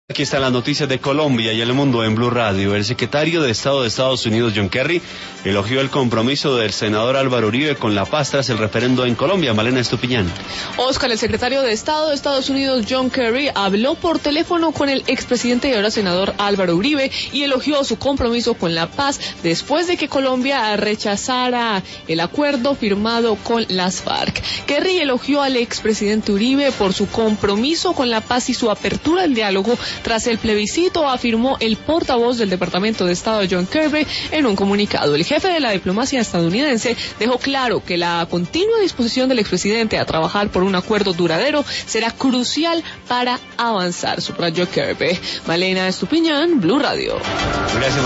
Aquí están las noticias de Colombia y el mundo en Blue Radio. El secretario de Estado de Estados Unidos, John Kerry, elogió el compromiso del senador Álvaro Uribe con la paz tras el referendo en Colombia. Malena Estupiñán. Oscar, el secretario de Estado de Estados Unidos, John Kerry, habló por teléfono con el expresidente y ahora senador Álvaro Uribe y elogió su compromiso con la paz después de que Colombia rechazara el acuerdo firmado con las FARC. Kerry elogió al expresidente Uribe por su compromiso con la paz y su apertura al diálogo tras el plebiscito, afirmó el portavoz del Departamento de Estado, John Kirby, en un comunicado. El jefe de la diplomacia estadounidense dejó claro que la continua disposición del expresidente a trabajar por un acuerdo duradero será crucial para avanzar, subrayó Kirby. Malena Estupiñán, Blue Radio. Gracias.